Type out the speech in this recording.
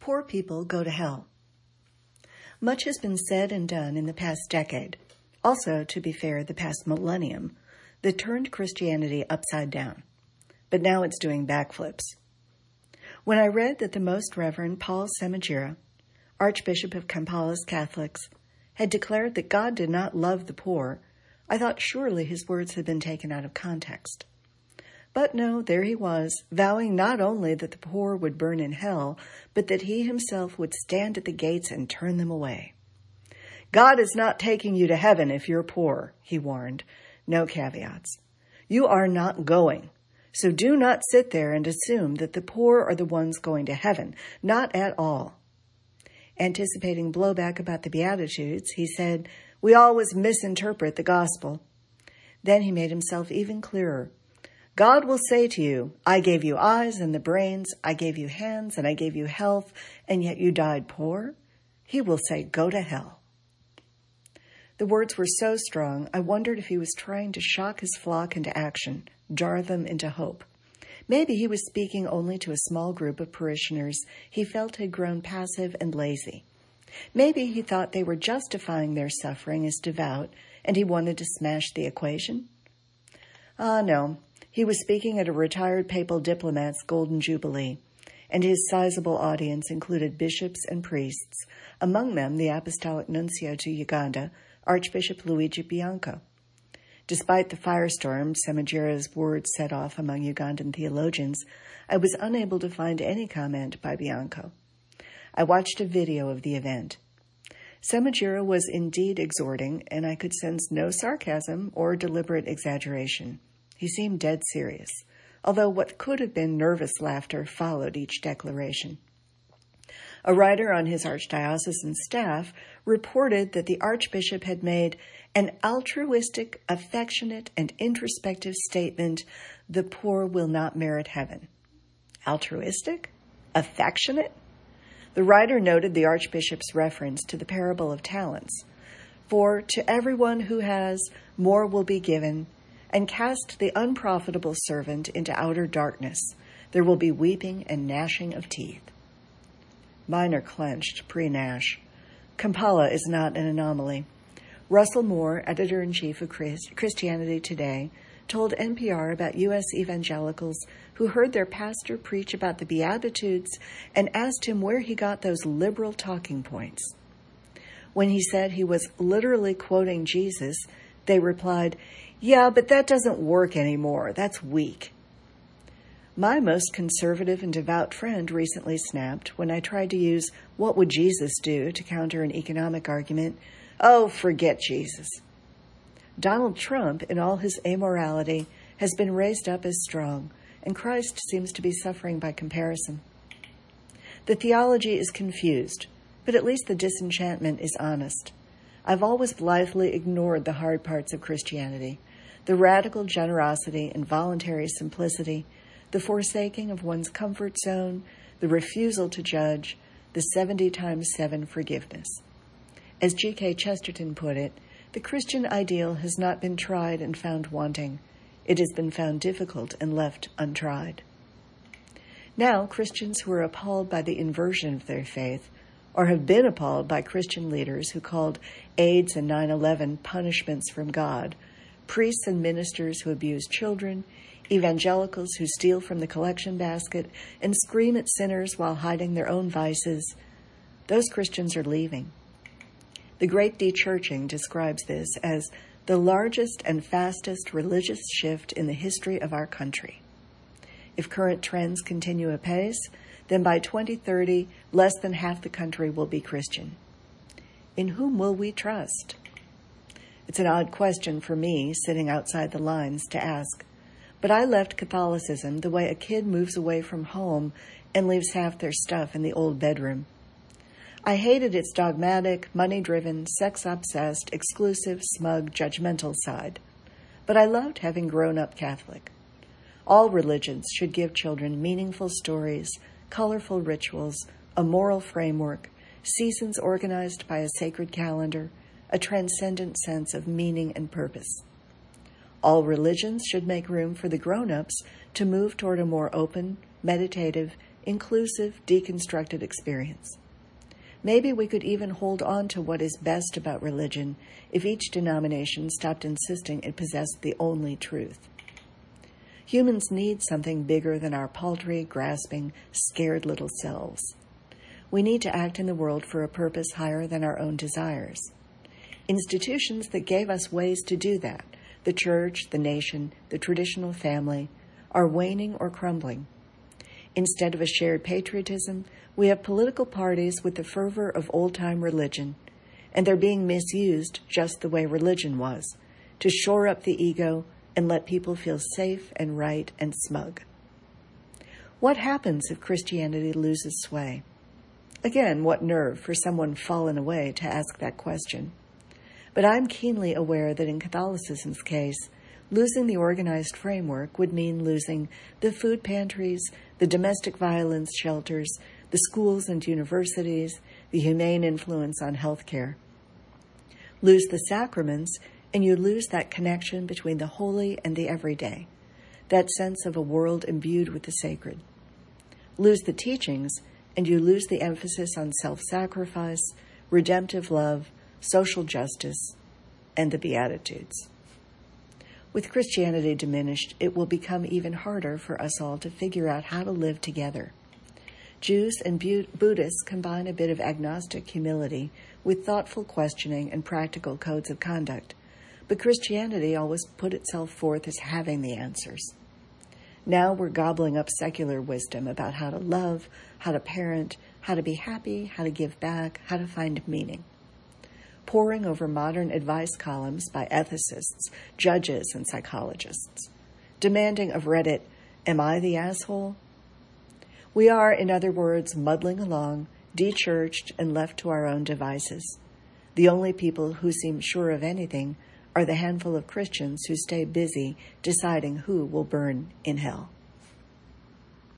Poor people go to hell. Much has been said and done in the past decade, also, to be fair, the past millennium, that turned Christianity upside down. But now it's doing backflips. When I read that the Most Reverend Paul Samagira, Archbishop of Kampala's Catholics, had declared that God did not love the poor, I thought surely his words had been taken out of context. But no, there he was, vowing not only that the poor would burn in hell, but that he himself would stand at the gates and turn them away. God is not taking you to heaven if you're poor, he warned. No caveats. You are not going. So do not sit there and assume that the poor are the ones going to heaven. Not at all. Anticipating blowback about the Beatitudes, he said, "We always misinterpret the gospel." Then he made himself even clearer. God will say to you, I gave you eyes and the brains, I gave you hands and I gave you health, and yet you died poor? He will say, go to hell. The words were so strong, I wondered if he was trying to shock his flock into action, jar them into hope. Maybe he was speaking only to a small group of parishioners he felt had grown passive and lazy. Maybe he thought they were justifying their suffering as devout, and he wanted to smash the equation. No. He was speaking at a retired papal diplomat's Golden Jubilee, and his sizable audience included bishops and priests, among them the Apostolic Nuncio to Uganda, Archbishop Luigi Bianco. Despite the firestorm Samagira's words set off among Ugandan theologians, I was unable to find any comment by Bianco. I watched a video of the event. Samagira was indeed exhorting, and I could sense no sarcasm or deliberate exaggeration. He seemed dead serious, although what could have been nervous laughter followed each declaration. A writer on his archdiocesan staff reported that the archbishop had made an altruistic, affectionate, and introspective statement, the poor will not merit heaven. Altruistic? Affectionate? The writer noted the archbishop's reference to the parable of talents. For to everyone who has, more will be given, and cast the unprofitable servant into outer darkness. There will be weeping and gnashing of teeth. Mine are clenched, pre-Nash. Kampala is not an anomaly. Russell Moore, editor-in-chief of Christianity Today, told NPR about U.S. evangelicals who heard their pastor preach about the Beatitudes and asked him where he got those liberal talking points. When he said he was literally quoting Jesus, they replied, "Yeah, but that doesn't work anymore. That's weak." My most conservative and devout friend recently snapped when I tried to use "what would Jesus do" to counter an economic argument. Oh, forget Jesus. Donald Trump, in all his amorality, has been raised up as strong, and Christ seems to be suffering by comparison. The theology is confused, but at least the disenchantment is honest. I've always blithely ignored the hard parts of Christianity, the radical generosity and voluntary simplicity, the forsaking of one's comfort zone, the refusal to judge, the 70 times 7 forgiveness. As G.K. Chesterton put it, the Christian ideal has not been tried and found wanting. It has been found difficult and left untried. Now, Christians who are appalled by the inversion of their faith, or have been appalled by Christian leaders who called AIDS and 9/11 punishments from God, priests and ministers who abuse children, evangelicals who steal from the collection basket and scream at sinners while hiding their own vices, those Christians are leaving. The Great De-Churching describes this as the largest and fastest religious shift in the history of our country. If current trends continue apace, then by 2030, less than half the country will be Christian. In whom will we trust? It's an odd question for me, sitting outside the lines, to ask. But I left Catholicism the way a kid moves away from home and leaves half their stuff in the old bedroom. I hated its dogmatic, money-driven, sex-obsessed, exclusive, smug, judgmental side. But I loved having grown up Catholic. All religions should give children meaningful stories, colorful rituals, a moral framework, seasons organized by a sacred calendar, a transcendent sense of meaning and purpose. All religions should make room for the grown-ups to move toward a more open, meditative, inclusive, deconstructed experience. Maybe we could even hold on to what is best about religion if each denomination stopped insisting it possessed the only truth. Humans need something bigger than our paltry, grasping, scared little selves. We need to act in the world for a purpose higher than our own desires. Institutions that gave us ways to do that, the church, the nation, the traditional family, are waning or crumbling. Instead of a shared patriotism, we have political parties with the fervor of old-time religion, and they're being misused just the way religion was, to shore up the ego and let people feel safe and right and smug. What happens if Christianity loses sway? Again, what nerve for someone fallen away to ask that question. But I'm keenly aware that in Catholicism's case, losing the organized framework would mean losing the food pantries, the domestic violence shelters, the schools and universities, the humane influence on healthcare. Lose the sacraments, and you lose that connection between the holy and the everyday, that sense of a world imbued with the sacred. Lose the teachings, and you lose the emphasis on self-sacrifice, redemptive love, social justice, and the Beatitudes. With Christianity diminished, it will become even harder for us all to figure out how to live together. Jews and Buddhists combine a bit of agnostic humility with thoughtful questioning and practical codes of conduct, but Christianity always put itself forth as having the answers. Now we're gobbling up secular wisdom about how to love, how to parent, how to be happy, how to give back, how to find meaning. Poring over modern advice columns by ethicists, judges, and psychologists, demanding of Reddit, "Am I the asshole?" We are, in other words, muddling along, de-churched and left to our own devices. The only people who seem sure of anything are the handful of Christians who stay busy deciding who will burn in hell.